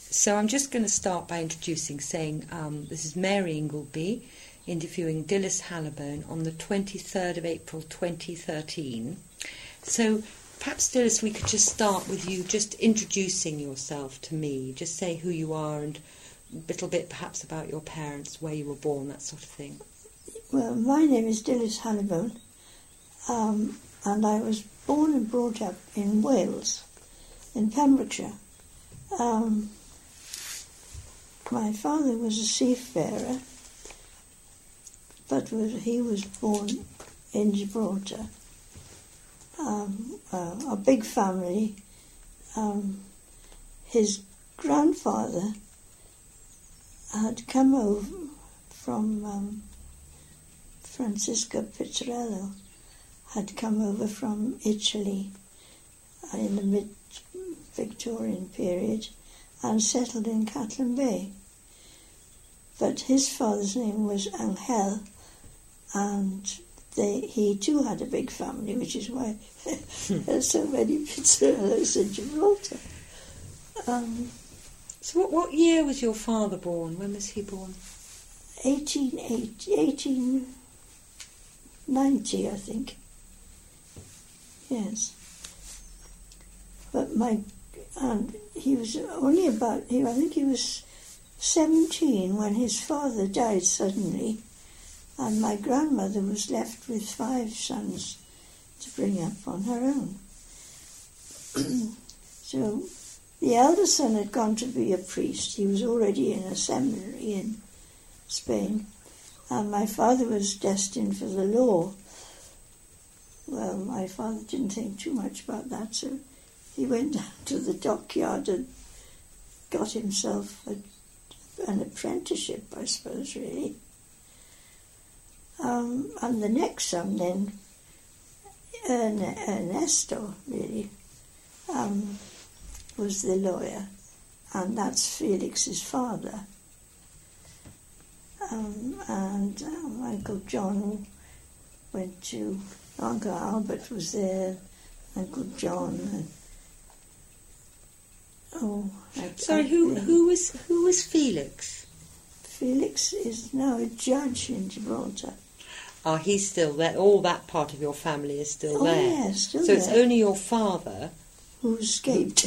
So I'm just going to start by saying this is Mary Ingleby interviewing Dilys Halliburn on the 23rd of April 2013. So perhaps, Dilys, we could just start with you just introducing yourself to me. Just say who you are and a little bit perhaps about your parents, where you were born, that sort of thing. Well, my name is Dilys Halliburn, and I was born and brought up in Wales, in Pembrokeshire. My father was a seafarer, but he was born in Gibraltar. A big family. His grandfather had come over from Francisco Pizzarello, had come over from Italy in the mid-Victorian period and settled in Catlan Bay. But his father's name was Angel, and he too had a big family, which is why there's so many Pizzarellos in Gibraltar. So what year was your father born? When was he born? 1890, I think. Yes. But he was only I think he was 17 when his father died suddenly, and my grandmother was left with 5 sons to bring up on her own. So the eldest son had gone to be a priest. He was already in a seminary in Spain, and my father was destined for the law. Well, my father didn't think too much about that, so he went down to the dockyard and got himself an apprenticeship, I suppose, really. And the next son then, Ernesto, really, was the lawyer, and that's Felix's father. And Uncle John went to, Uncle Albert was there, Uncle John, and, Sorry, who was Felix? Felix is now a judge in Gibraltar. Oh, he's still there. All that part of your family is still there. Oh, yes, still so there. So it's only your father who escaped.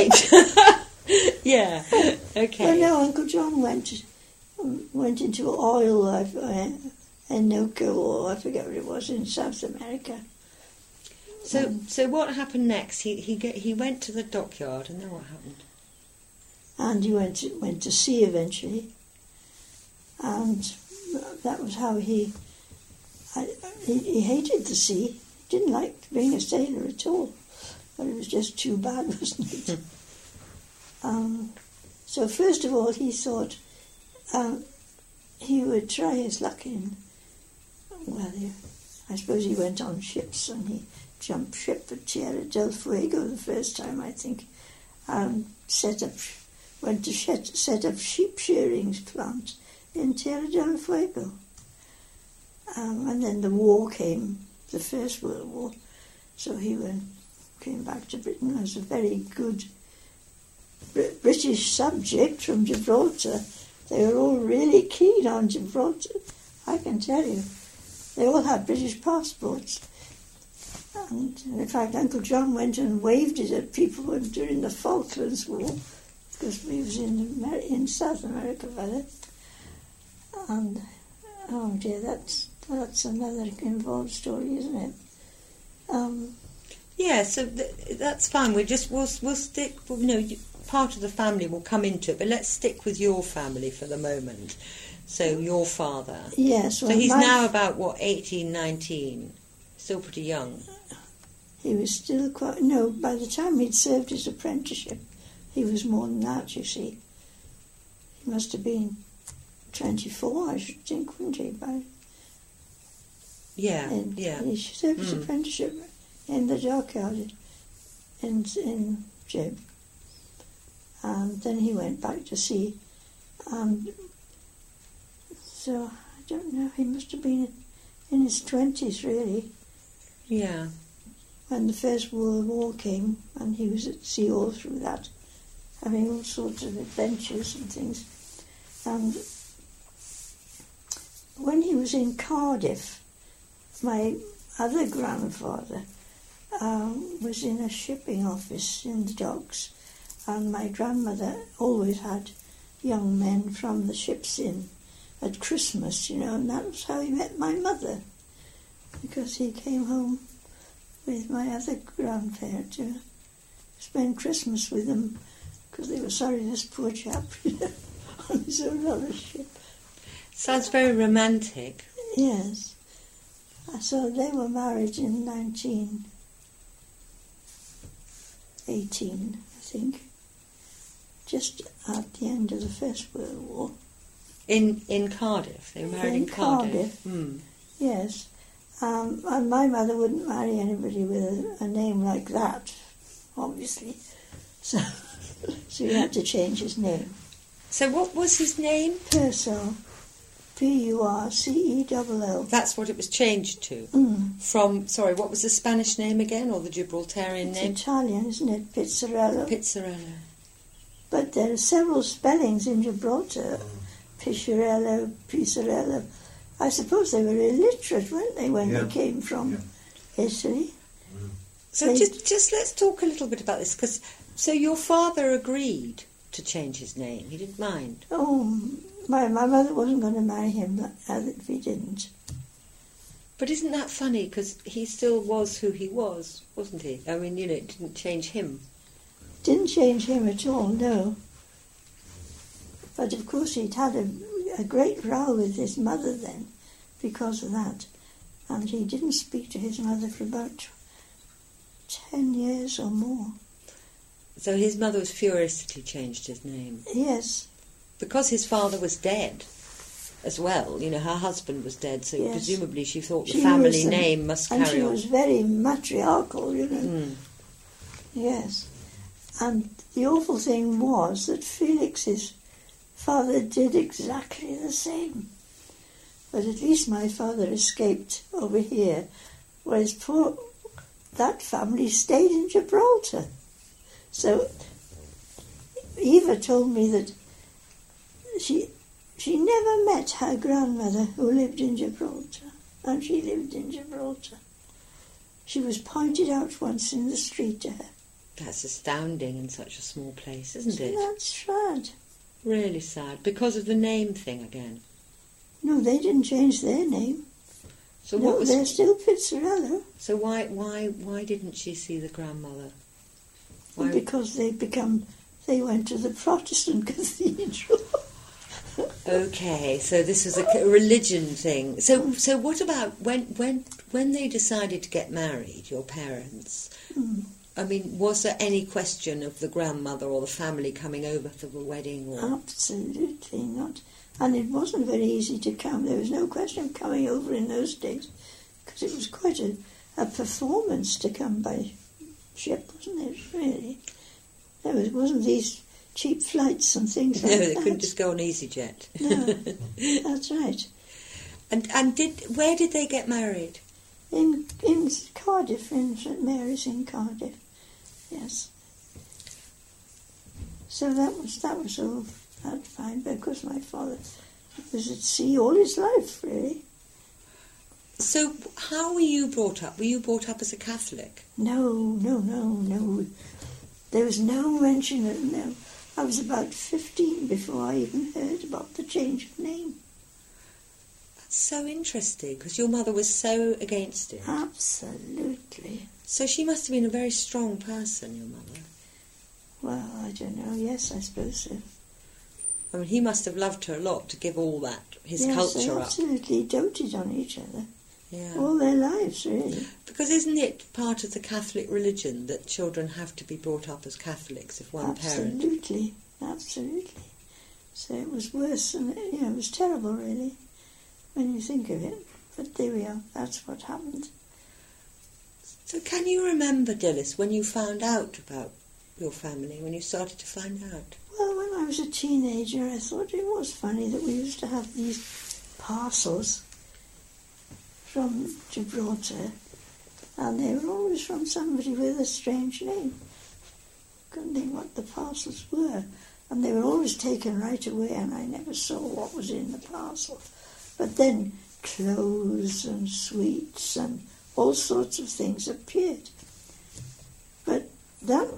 Yeah. Okay. Well, no, Uncle John went into oil, Enoco, or I forget what it was, in South America. So what happened next? He went to the dockyard, and then what happened? And he went to sea eventually, and that was how he hated the sea. He didn't like being a sailor at all, but it was just too bad, wasn't it? So first of all, he thought he would try his luck in. Well, I suppose he went on ships, and he jumped ship at Tierra del Fuego the first time, I think, went to set up sheep shearing plant in Tierra del Fuego. And then the war came, the First World War, so he came back to Britain as a very good British subject from Gibraltar. They were all really keen on Gibraltar, I can tell you. They all had British passports. And in fact, Uncle John went and waved it at people during the Falklands War, because he was in South America by then. And, oh dear, that's another involved story, isn't it? Yeah, so that's fine. We'll stick. Part of the family will come into it, but let's stick with your family for the moment. So your father. Yes. Well, so he's now about 18, 19, still pretty young. He was still quite. No, by the time he'd served his apprenticeship, he was more than that. You see, he must have been 24, I should think, wouldn't he? He served his apprenticeship in the dockyard in Gib, and then he went back to sea. So I don't know. He must have been in his 20s, really. Yeah. When the First World War came, and he was at sea all through that. having all sorts of adventures and things. And when he was in Cardiff, my other grandfather was in a shipping office in the docks, and my grandmother always had young men from the ships in at Christmas, and that was how he met my mother, because he came home with my other grandparent to spend Christmas with them, because they were sorry this poor chap on his own other ship. Sounds very romantic. Yes. So they were married in 1918, I think, just at the end of the First World War. In Cardiff? They were married in Cardiff? Yes. And my mother wouldn't marry anybody with a name like that, obviously. So he had to change his name. So what was his name? Purcell. Purcell. That's what it was changed to? From, sorry, what was the Spanish name again, or the Gibraltarian name? It's Italian, isn't it? Pizzarello. Pizzarello. But there are several spellings in Gibraltar. Pizzarello, Pizzarello. I suppose they were illiterate, weren't they, when they came from Italy? So just let's talk a little bit about this, because so your father agreed to change his name. He didn't mind. Oh, my mother wasn't going to marry him if he didn't. But isn't that funny? Because he still was who he was, wasn't he? I mean, it didn't change him. Didn't change him at all, no. But of course he'd had a great row with his mother then because of that. And he didn't speak to his mother for about 10 years or more. So his mother was furious that he changed his name? Yes. Because his father was dead as well. Her husband was dead, so presumably she thought the family name must carry on. And she was very matriarchal, Yes. And the awful thing was that Felix's father did exactly the same. But at least my father escaped over here, whereas that family stayed in Gibraltar. So Eva told me that she never met her grandmother who lived in Gibraltar, and she lived in Gibraltar. She was pointed out once in the street to her. That's astounding in such a small place, isn't it? That's sad. Really sad. Because of the name thing again. No, they didn't change their name. So no, they're still Pizzarello. So why didn't she see the grandmother? Well, because they went to the Protestant cathedral. Okay, so this was a religion thing. So what about when they decided to get married, your parents? I mean, was there any question of the grandmother or the family coming over for the wedding? Or? Absolutely not. And it wasn't very easy to come. There was no question of coming over in those days, because it was quite a performance to come by ship, wasn't it, really? There wasn't these cheap flights and things like that. No, they couldn't just go on EasyJet. No, that's right. And where did they get married? In Cardiff, in St Mary's in Cardiff. Yes. So that was all that fine, because my father was at sea all his life, really. So how were you brought up? Were you brought up as a Catholic? No. There was no mention of it, no. I was about 15 before I even heard about the change of name. That's so interesting, because your mother was so against it. Absolutely. So she must have been a very strong person, your mother. Well, I don't know. Yes, I suppose so. I mean, he must have loved her a lot to give all that, his culture they up. Absolutely doted on each other. Yeah. All their lives, really. Because isn't it part of the Catholic religion that children have to be brought up as Catholics if one parent? Absolutely. So it was worse, and it was terrible, really, when you think of it. But there we are. That's what happened. So can you remember, Dilys, when you found out about your family, when you started to find out? Well, when I was a teenager, I thought it was funny that we used to have these parcels from Gibraltar, and they were always from somebody with a strange name. couldn't think what the parcels were. And they were always taken right away, and I never saw what was in the parcel. But then clothes and sweets and all sorts of things appeared. But that,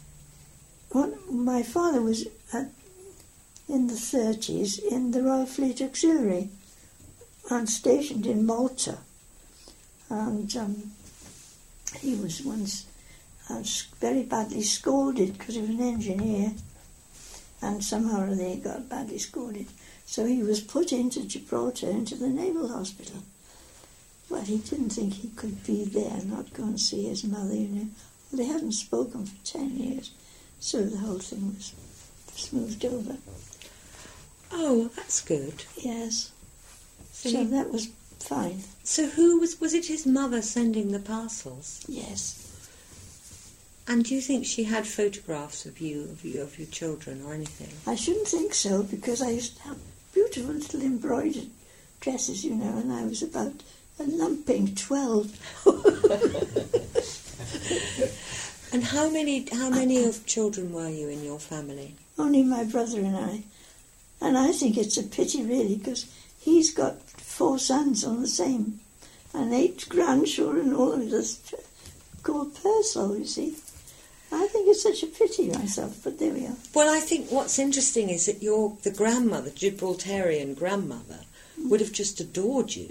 my father was in the 30s in the Royal Fleet Auxiliary and stationed in Malta. And he was once very badly scolded because he was an engineer, and somehow or other he got badly scolded. So he was put into Gibraltar, into the Naval Hospital. But he didn't think he could be there, not go and see his mother, you know. Well, they hadn't spoken for 10 years, so the whole thing was smoothed over. Oh, that's good. Yes. So that was fine. So who was it his mother sending the parcels? Yes. And do you think she had photographs of you, of your children or anything? I shouldn't think so, because I used to have beautiful little embroidered dresses, you know, and I was about a lumping 12. And how many of children were you in your family? Only my brother and I. And I think it's a pity, really, because he's got 4 sons on the same, and 8 grandchildren, all of us called Purcell, you see. I think it's such a pity myself, but there we are. Well, I think what's interesting is that the grandmother, Gibraltarian grandmother, would have just adored you.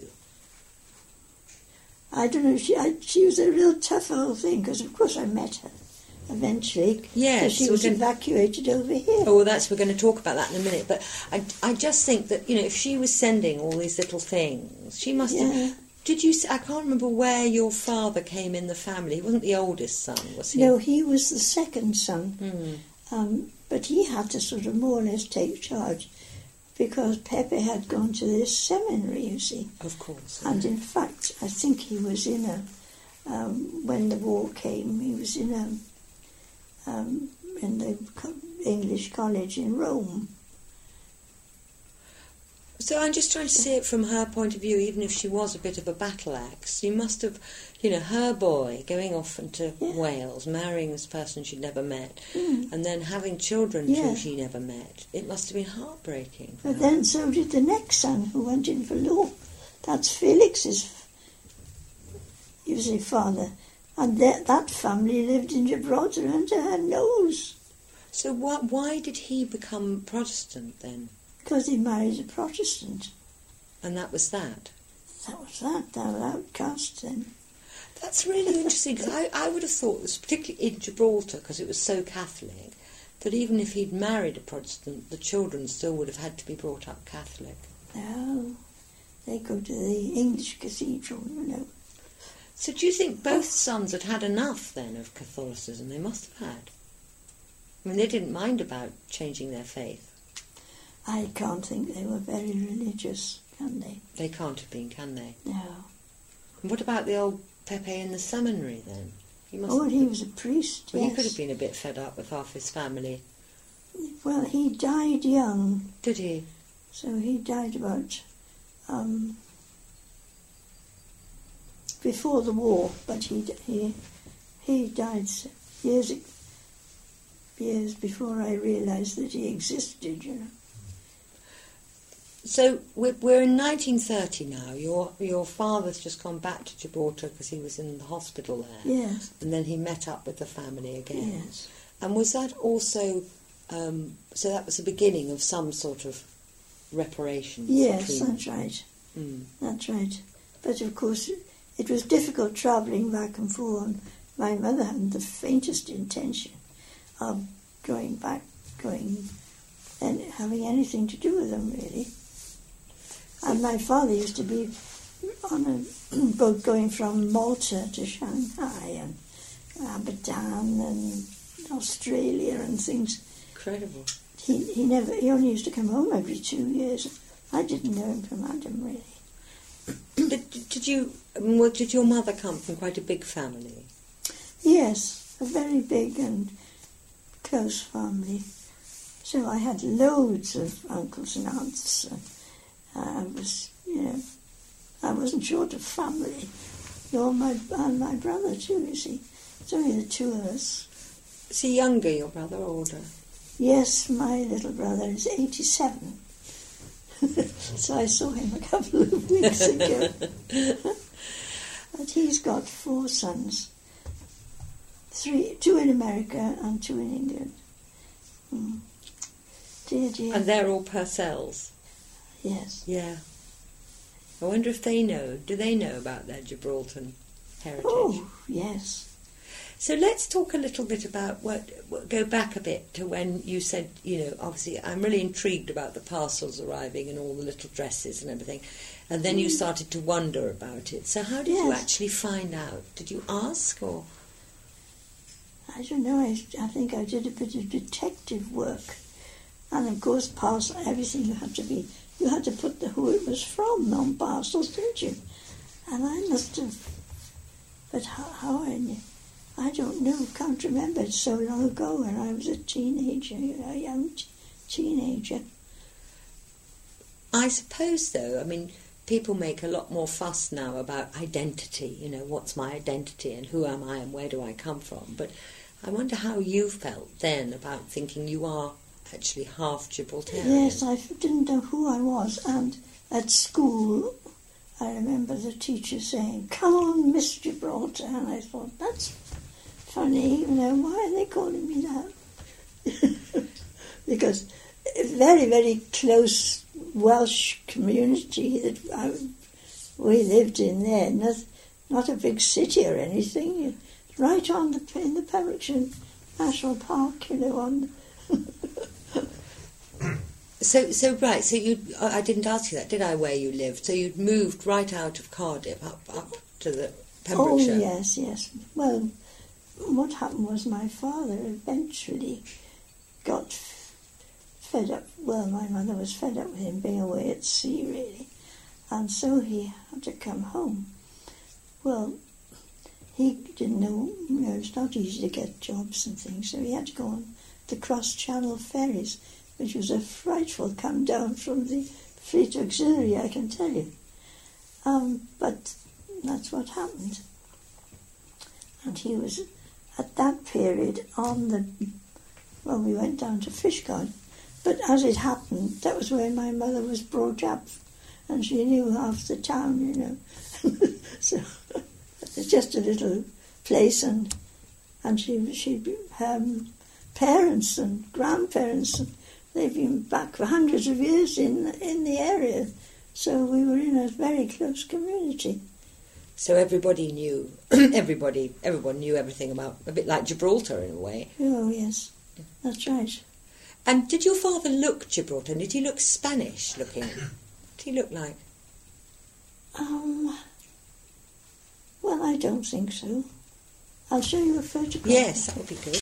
I don't know, she was a real tough old thing, because of course I met her eventually. Yes. She was evacuated over here. Oh, well, we're going to talk about that in a minute. But I just think that, you know, if she was sending all these little things, she must have... I can't remember where your father came in the family. He wasn't the oldest son, was he? No, he was the second son. But he had to sort of more or less take charge, because Pepe had gone to this seminary, you see. Of course. And in fact, I think he was in when the war came, he was in the English college in Rome. So I'm just trying to see it from her point of view, even if she was a bit of a battle axe. You must have, you know, her boy going off into Wales, marrying this person she'd never met, and then having children who she never met. It must have been heartbreaking. But then so did the next son, who went in for law. That's Felix's, you see, father. And that family lived in Gibraltar under her nose. So why did he become Protestant then? Because he married a Protestant. And that was that? That was that. They were outcast then. That's really interesting, because I would have thought, particularly in Gibraltar, because it was so Catholic, that even if he'd married a Protestant, the children still would have had to be brought up Catholic. No, they go to the English cathedral, you know. So do you think both sons had enough, then, of Catholicism? They must have had. I mean, they didn't mind about changing their faith. I can't think they were very religious, can they? They can't have been, can they? No. And what about the old Pepe in the seminary, then? He was a priest, well, yes. He could have been a bit fed up with half his family. Well, he died young. Did he? So he died about before the war, but he died years before I realised that he existed, you know. So we're in 1930 now. Your father's just gone back to Gibraltar because he was in the hospital there. Yes. And then he met up with the family again. Yes. And was that also... so that was the beginning of some sort of reparations? Yes, that's right. That's right. But of course, it was difficult travelling back and forth. My mother hadn't the faintest intention of going and having anything to do with them, really. And my father used to be on a boat going from Malta to Shanghai and Abadan and Australia and things. Incredible. He only used to come home every 2 years. I didn't know him from Adam, really. Did your mother come from quite a big family? Yes, a very big and close family. So I had loads of uncles and aunts. I wasn't short of family. And my brother too, you see. It's only the two of us. Is he younger, your brother, or older? Yes, my little brother is 87. So I saw him a couple of weeks ago. But he's got 4 sons. 2 in America and 2 in England. Dear, dear. And they're all Purcells? Yes. Yeah. I wonder if they know. Do they know about their Gibraltar heritage? Oh, yes. So let's talk a little bit about go back a bit to when you said, obviously I'm really intrigued about the parcels arriving and all the little dresses and everything. And then you started to wonder about it. So how did you actually find out? Did you ask or? I don't know. I think I did a bit of detective work. And of course, everything you had to put who it was from on parcels, didn't you? And I must have, but how I knew, I don't know, can't remember. It's so long ago when I was a teenager, a young teenager. I suppose, though, I mean, people make a lot more fuss now about identity, what's my identity and who am I and where do I come from. But I wonder how you felt then about thinking you are actually half Gibraltarian. Yes, I didn't know who I was, and at school I remember the teacher saying, "Come on, Miss Gibraltar," and I thought, that's funny, why are they calling me that? Because a very, very close Welsh community that we lived in there, not a big city or anything, right in the Pembrokeshire National Park, on... So I didn't ask you that, did I, where you lived? So you'd moved right out of Cardiff up to the Pembrokeshire? Oh, yes. Well, what happened was my father eventually got fed up. Well, my mother was fed up with him being away at sea, really. And so he had to come home. Well, he didn't know, it's not easy to get jobs and things, so he had to go on the cross-channel ferries, which was a frightful come down from the Fleet Auxiliary, I can tell you. But that's what happened. And he was, at that period, we went down to Fishguard. But as it happened, that was where my mother was brought up, and she knew half the town, So it's just a little place, and her parents and grandparents, they've been back for hundreds of years in the area. So we were in a very close community. So everybody knew, everyone knew everything about, a bit like Gibraltar in a way. Oh, yes, that's right. And did your father look Gibraltar? Did he look Spanish looking? What did he look like? Well, I don't think so. I'll show you a photograph. Yes, that would be good.